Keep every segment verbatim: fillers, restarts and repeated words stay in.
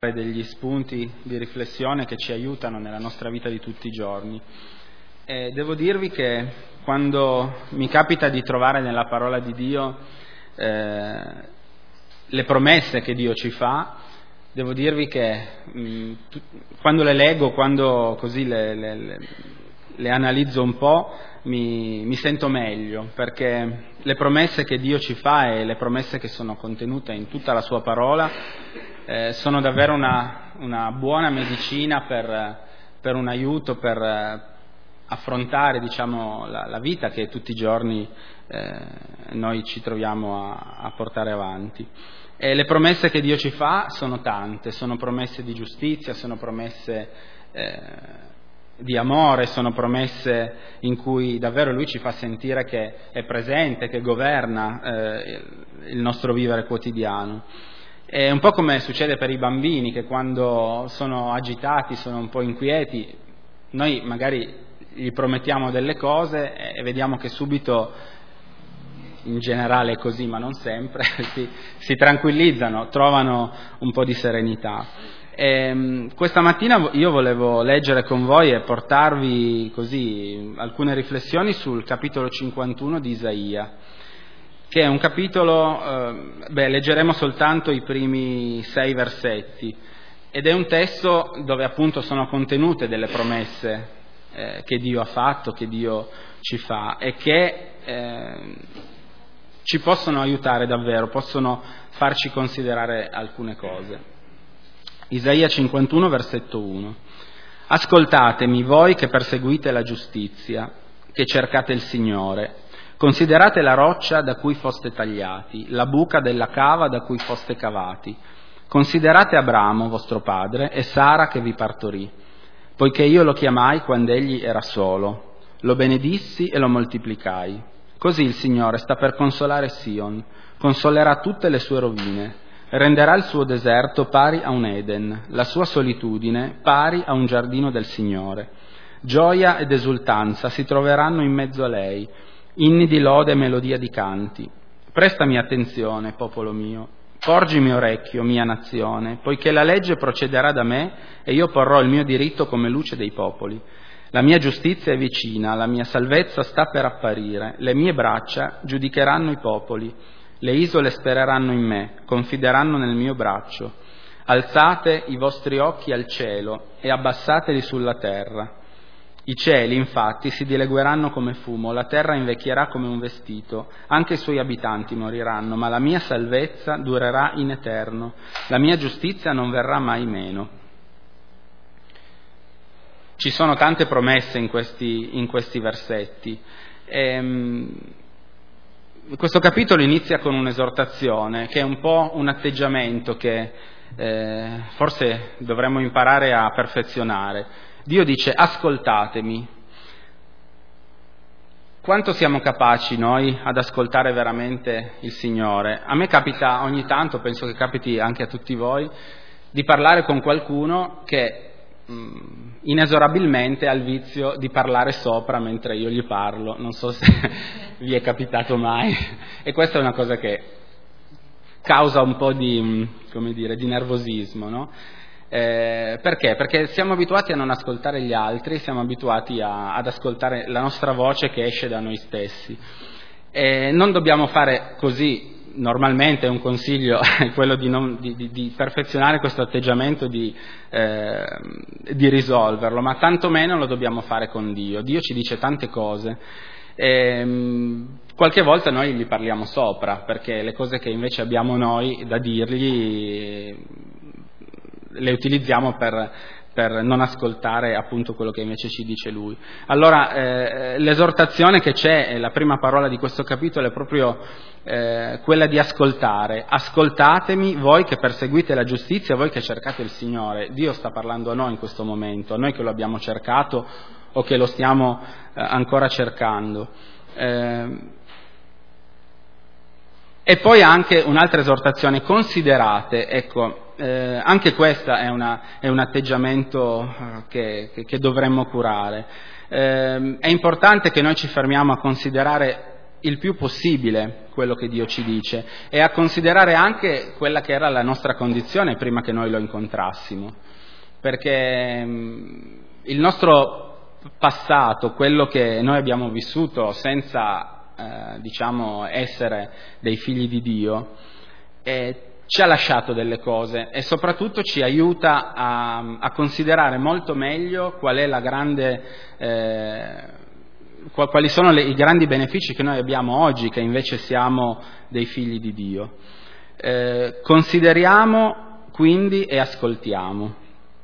degli spunti di riflessione che ci aiutano nella nostra vita di tutti i giorni. E devo dirvi che quando mi capita di trovare nella parola di Dio eh, le promesse che Dio ci fa, devo dirvi che mh, tu, quando le leggo, quando così le, le, le, le analizzo un po', mi, mi sento meglio, perché le promesse che Dio ci fa e le promesse che sono contenute in tutta la sua parola eh, sono davvero una, una buona medicina per, per un aiuto, per eh, affrontare diciamo, la, la vita che tutti i giorni eh, noi ci troviamo a, a portare avanti. E le promesse che Dio ci fa sono tante, sono promesse di giustizia, sono promesse eh, di amore, sono promesse in cui davvero Lui ci fa sentire che è presente, che governa eh, il nostro vivere quotidiano. È un po' come succede per i bambini, che quando sono agitati, sono un po' inquieti, noi magari gli promettiamo delle cose e vediamo che subito, in generale è così, ma non sempre, si, si tranquillizzano, trovano un po' di serenità. E, questa mattina io volevo leggere con voi e portarvi così alcune riflessioni sul capitolo cinquantuno di Isaia, che è un capitolo, eh, beh, leggeremo soltanto i primi sei versetti, ed è un testo dove appunto sono contenute delle promesse eh, che Dio ha fatto, che Dio ci fa e che eh, ci possono aiutare davvero, possono farci considerare alcune cose. Isaia cinquantuno, versetto uno. Ascoltatemi voi che perseguite la giustizia, che cercate il Signore. Considerate la roccia da cui foste tagliati, la buca della cava da cui foste cavati. Considerate Abramo, vostro padre, e Sara che vi partorì, poiché io lo chiamai quando egli era solo, lo benedissi e lo moltiplicai. Così il Signore sta per consolare Sion, consolerà tutte le sue rovine, renderà il suo deserto pari a un Eden, la sua solitudine pari a un giardino del Signore. Gioia ed esultanza si troveranno in mezzo a lei, inni di lode e melodia di canti. Prestami attenzione, popolo mio, porgimi orecchio, mia nazione, poiché la legge procederà da me e io porrò il mio diritto come luce dei popoli. La mia giustizia è vicina, la mia salvezza sta per apparire, le mie braccia giudicheranno i popoli, le isole spereranno in me, confideranno nel mio braccio. Alzate i vostri occhi al cielo e abbassateli sulla terra. I cieli, infatti, si dilegueranno come fumo, la terra invecchierà come un vestito, anche i suoi abitanti moriranno, ma la mia salvezza durerà in eterno, la mia giustizia non verrà mai meno. Ci sono tante promesse in questi, in questi versetti. Ehm, questo capitolo inizia con un'esortazione, che è un po' un atteggiamento che eh, forse dovremmo imparare a perfezionare. Dio dice: ascoltatemi. Quanto siamo capaci noi ad ascoltare veramente il Signore? A me capita ogni tanto, penso che capiti anche a tutti voi, di parlare con qualcuno che mh, inesorabilmente ha il vizio di parlare sopra mentre io gli parlo. Non so se vi è capitato mai. E questa è una cosa che causa un po' di, come dire, di nervosismo, no? Eh, perché? Perché siamo abituati a non ascoltare gli altri, siamo abituati a, ad ascoltare la nostra voce che esce da noi stessi. E non dobbiamo fare così, normalmente un consiglio è quello di, non, di, di, di perfezionare questo atteggiamento, di, eh, di risolverlo, ma tantomeno lo dobbiamo fare con Dio. Dio ci dice tante cose. E, qualche volta noi gli parliamo sopra, perché le cose che invece abbiamo noi da dirgli le utilizziamo per, per non ascoltare appunto quello che invece ci dice Lui. Allora eh, l'esortazione che c'è, la prima parola di questo capitolo, è proprio eh, quella di ascoltare. Ascoltatemi voi che perseguite la giustizia, voi che cercate il Signore. Dio sta parlando a noi in questo momento, a noi che lo abbiamo cercato o che lo stiamo eh, ancora cercando. Eh, e poi anche un'altra esortazione: considerate, ecco, Eh, anche questa è, una, è un atteggiamento eh, che, che, che dovremmo curare. Eh, è importante che noi ci fermiamo a considerare il più possibile quello che Dio ci dice e a considerare anche quella che era la nostra condizione prima che noi lo incontrassimo, perché il nostro passato, quello che noi abbiamo vissuto senza eh, diciamo essere dei figli di Dio, eh, ci ha lasciato delle cose e soprattutto ci aiuta a, a considerare molto meglio qual è la grande eh, quali sono le, i grandi benefici che noi abbiamo oggi, che invece siamo dei figli di Dio. Eh, consideriamo quindi e ascoltiamo.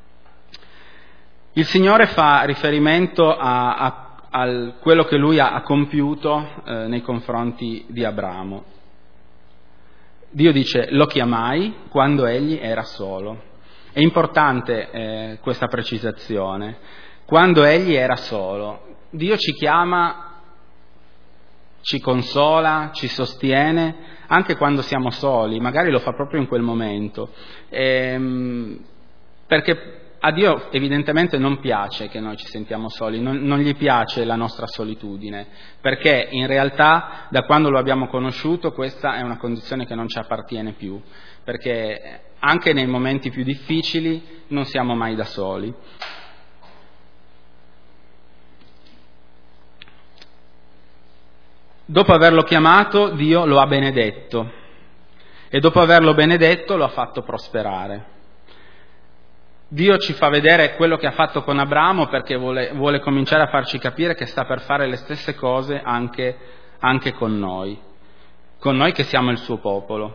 Il Signore fa riferimento a, a, a quello che Lui ha, ha compiuto eh, nei confronti di Abramo. Dio dice: lo chiamai quando egli era solo. È importante eh, questa precisazione. Quando egli era solo. Dio ci chiama, ci consola, ci sostiene, anche quando siamo soli, magari lo fa proprio in quel momento, ehm, perché a Dio evidentemente non piace che noi ci sentiamo soli, non, non gli piace la nostra solitudine, perché in realtà da quando lo abbiamo conosciuto questa è una condizione che non ci appartiene più, perché anche nei momenti più difficili non siamo mai da soli. Dopo averlo chiamato, Dio lo ha benedetto e dopo averlo benedetto lo ha fatto prosperare. Dio ci fa vedere quello che ha fatto con Abramo perché vuole, vuole cominciare a farci capire che sta per fare le stesse cose anche, anche con noi, con noi che siamo il suo popolo.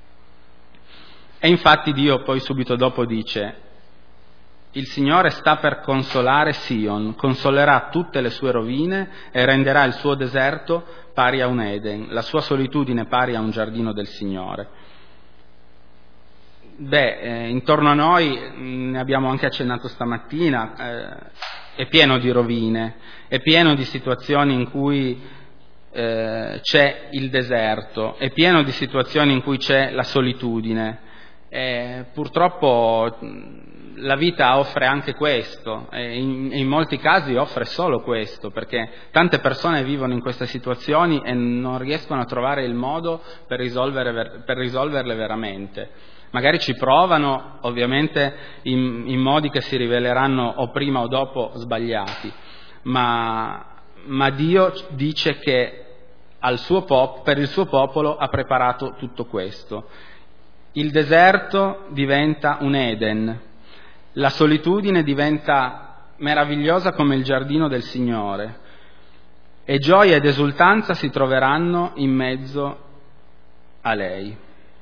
E infatti Dio poi subito dopo dice: il Signore sta per consolare Sion, consolerà tutte le sue rovine e renderà il suo deserto pari a un Eden, la sua solitudine pari a un giardino del Signore. Beh, eh, intorno a noi, ne abbiamo anche accennato stamattina, eh, è pieno di rovine, è pieno di situazioni in cui eh, c'è il deserto, è pieno di situazioni in cui c'è la solitudine. Eh, purtroppo la vita offre anche questo e in, in molti casi offre solo questo, perché tante persone vivono in queste situazioni e non riescono a trovare il modo per, risolvere, per risolverle veramente. Magari ci provano, ovviamente in, in modi che si riveleranno o prima o dopo sbagliati, ma, ma Dio dice che al suo pop, per il suo popolo ha preparato tutto questo. Il deserto diventa un Eden, la solitudine diventa meravigliosa come il giardino del Signore e gioia ed esultanza si troveranno in mezzo a lei.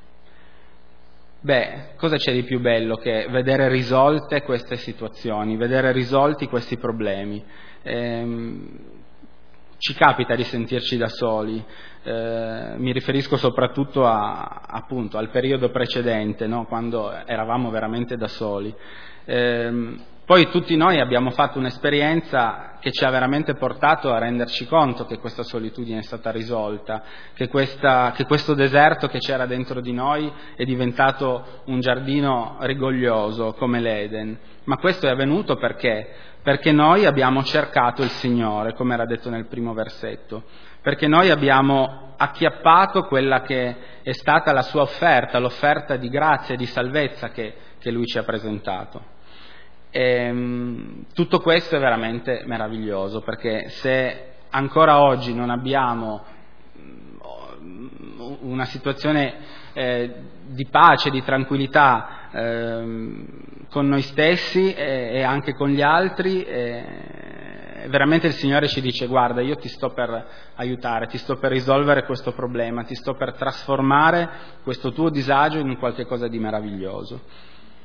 Beh, cosa c'è di più bello che vedere risolte queste situazioni, vedere risolti questi problemi? Ehm, ci capita di sentirci da soli, eh, mi riferisco soprattutto a, appunto, al periodo precedente, no? Quando eravamo veramente da soli. Eh, poi tutti noi abbiamo fatto un'esperienza che ci ha veramente portato a renderci conto che questa solitudine è stata risolta, che, questa, che questo deserto che c'era dentro di noi è diventato un giardino rigoglioso come l'Eden. Ma questo è avvenuto perché? Perché noi abbiamo cercato il Signore, come era detto nel primo versetto, perché noi abbiamo acchiappato quella che è stata la sua offerta, l'offerta di grazia e di salvezza che, che Lui ci ha presentato. E, tutto questo è veramente meraviglioso, perché se ancora oggi non abbiamo una situazione eh, di pace, di tranquillità eh, con noi stessi e, e anche con gli altri, eh, veramente il Signore ci dice: guarda, io ti sto per aiutare, ti sto per risolvere questo problema, ti sto per trasformare questo tuo disagio in qualche cosa di meraviglioso.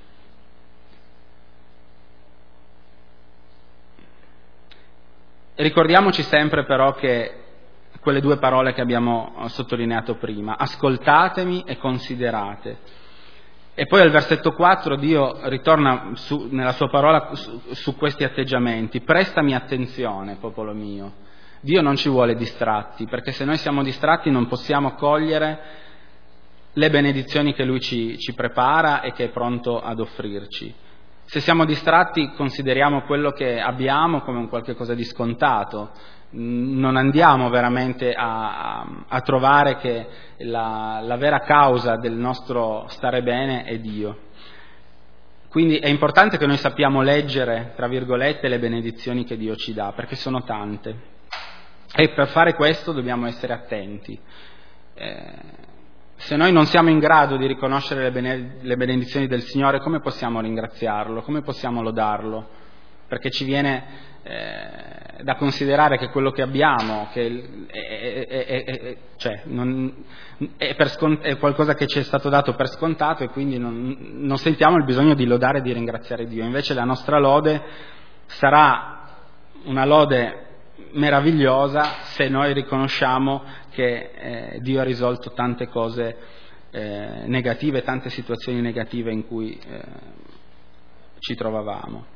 Ricordiamoci sempre però che quelle due parole che abbiamo sottolineato prima: ascoltatemi e considerate. E poi al versetto quattro Dio ritorna su, nella sua parola su, su questi atteggiamenti: prestami attenzione, popolo mio. Dio non ci vuole distratti, perché se noi siamo distratti non possiamo cogliere le benedizioni che Lui ci, ci prepara e che è pronto ad offrirci. Se siamo distratti consideriamo quello che abbiamo come un qualche cosa di scontato, non andiamo veramente a, a, a trovare che la, la vera causa del nostro stare bene è Dio. Quindi è importante che noi sappiamo leggere, tra virgolette, le benedizioni che Dio ci dà, perché sono tante. E per fare questo dobbiamo essere attenti. Eh, se noi non siamo in grado di riconoscere le, bene, le benedizioni del Signore, come possiamo ringraziarlo? Come possiamo lodarlo? Perché ci viene eh, da considerare che quello che abbiamo, che è, è, è, è, cioè, non, è, per scont- è qualcosa che ci è stato dato per scontato e quindi non, non sentiamo il bisogno di lodare e di ringraziare Dio. Invece la nostra lode sarà una lode meravigliosa se noi riconosciamo che eh, Dio ha risolto tante cose eh, negative, tante situazioni negative in cui eh, ci trovavamo.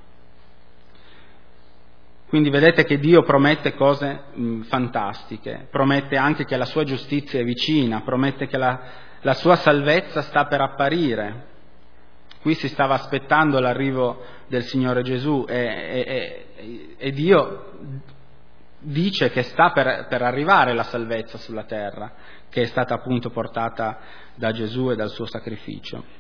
Quindi vedete che Dio promette cose mh, fantastiche, promette anche che la sua giustizia è vicina, promette che la, la sua salvezza sta per apparire. Qui si stava aspettando l'arrivo del Signore Gesù e, e, e, e Dio dice che sta per, per arrivare la salvezza sulla terra, che è stata appunto portata da Gesù e dal suo sacrificio.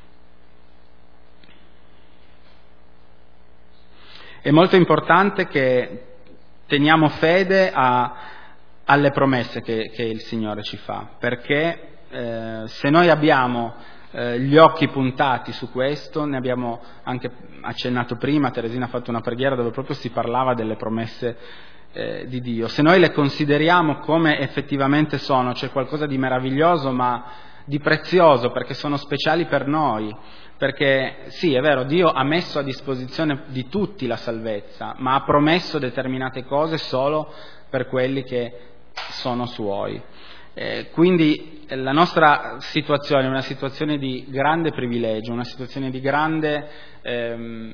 È molto importante che teniamo fede a, alle promesse che, che il Signore ci fa, perché eh, se noi abbiamo eh, gli occhi puntati su questo, ne abbiamo anche accennato prima, Teresina ha fatto una preghiera dove proprio si parlava delle promesse eh, di Dio, se noi le consideriamo come effettivamente sono, c'è qualcosa di meraviglioso ma di prezioso perché sono speciali per noi, perché sì, è vero, Dio ha messo a disposizione di tutti la salvezza, ma ha promesso determinate cose solo per quelli che sono suoi. Eh, quindi la nostra situazione è una situazione di grande privilegio, una situazione di grande ehm,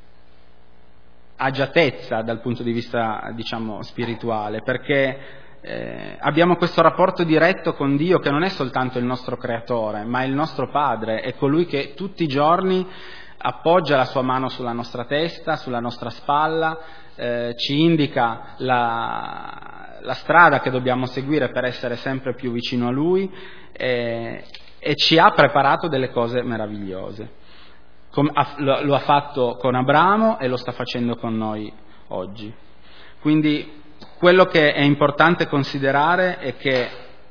agiatezza dal punto di vista, diciamo, spirituale, perché Eh, abbiamo questo rapporto diretto con Dio che non è soltanto il nostro creatore, ma è il nostro Padre, è colui che tutti i giorni appoggia la sua mano sulla nostra testa, sulla nostra spalla, eh, ci indica la, la strada che dobbiamo seguire per essere sempre più vicino a Lui eh, e ci ha preparato delle cose meravigliose. Come, ha, lo, lo ha fatto con Abramo e lo sta facendo con noi oggi. Quindi quello che è importante considerare è che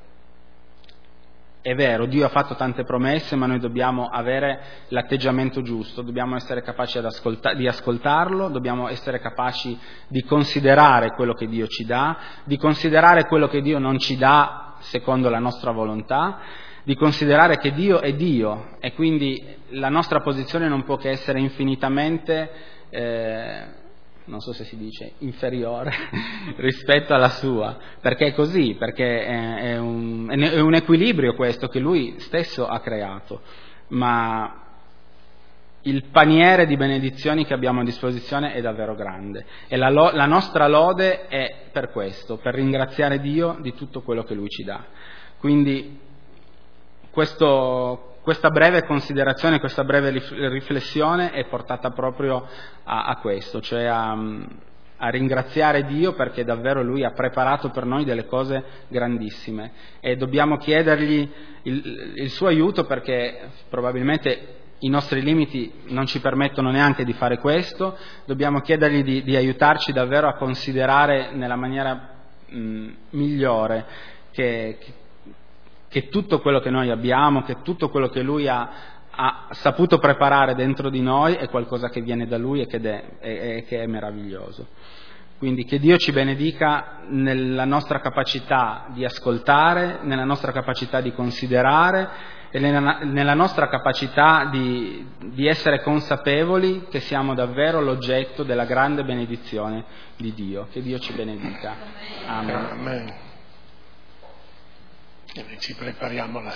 è vero, Dio ha fatto tante promesse, ma noi dobbiamo avere l'atteggiamento giusto, dobbiamo essere capaci ad ascolta- di ascoltarlo, dobbiamo essere capaci di considerare quello che Dio ci dà, di considerare quello che Dio non ci dà secondo la nostra volontà, di considerare che Dio è Dio e quindi la nostra posizione non può che essere infinitamente eh, non so se si dice inferiore rispetto alla sua, perché è così, perché è, è, un, è un equilibrio questo che Lui stesso ha creato, ma il paniere di benedizioni che abbiamo a disposizione è davvero grande e la, lo, la nostra lode è per questo, per ringraziare Dio di tutto quello che Lui ci dà. Quindi questo Questa breve considerazione, questa breve riflessione è portata proprio a, a questo, cioè a, a ringraziare Dio perché davvero Lui ha preparato per noi delle cose grandissime e dobbiamo chiedergli il, il suo aiuto perché probabilmente i nostri limiti non ci permettono neanche di fare questo, dobbiamo chiedergli di, di aiutarci davvero a considerare nella maniera mh, migliore che, che che tutto quello che noi abbiamo, che tutto quello che Lui ha, ha saputo preparare dentro di noi è qualcosa che viene da Lui e che è, è, che è meraviglioso. Quindi che Dio ci benedica nella nostra capacità di ascoltare, nella nostra capacità di considerare e nella, nella nostra capacità di, di essere consapevoli che siamo davvero l'oggetto della grande benedizione di Dio. Che Dio ci benedica. Amen. Amen. E ci prepariamo alla